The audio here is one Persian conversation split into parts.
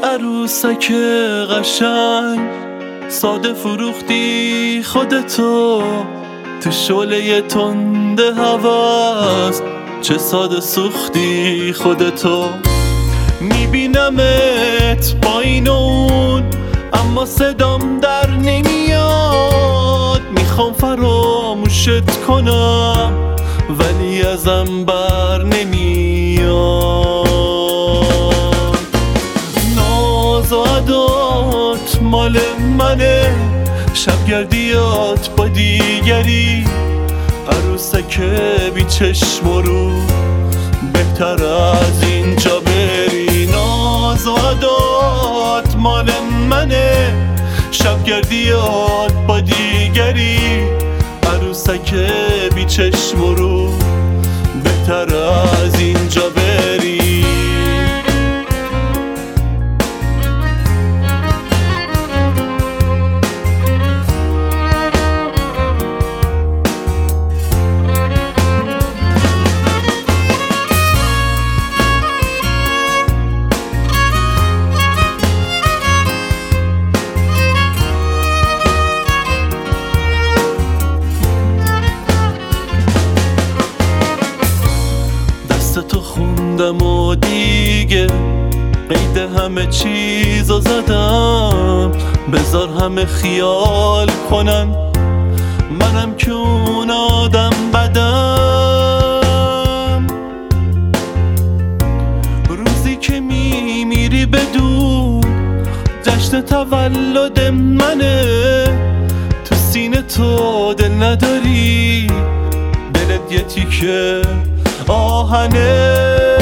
عروسک قشنگ، ساده فروختی خودتو تو شعله تند هوس. چه ساده سوختی خودتو. میبینمت با این و اون، اما صدام در نمیاد. میخوام فراموشت کنم ولی ازم بر نمیاد. ناز و عدات مال منه، شبگردیات با دیگری. عروسک بی چشم و رو، بهتر از اینجا بری. ناز و عدات مال منه، شبگردیات با دیگری. عروسک بی چشم و رو، بهتر از اینجا بری. تو خوندم و دیگه قید همه چیزو زدم. بذار همه خیال کنن منم که اون آدم بدم. روزی که میمیری بدون، جشن تولد منه. تو سینه تو دل نداری، دلت یه تیکه آهنه.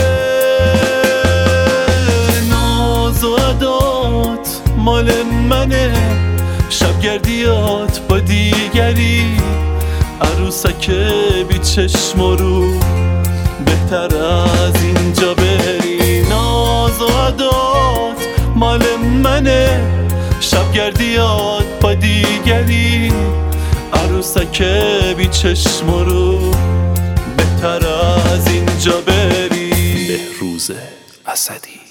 ناز و عدات مال منه، شبگردیات با دیگری. عروسک بی چشم و رو، بهتر از اینجا بری. ناز و عدات مال منه، شبگردیات با دیگری. عروسک بی چشم و رو، بهتر از اینجا بری. بهروز اسدی.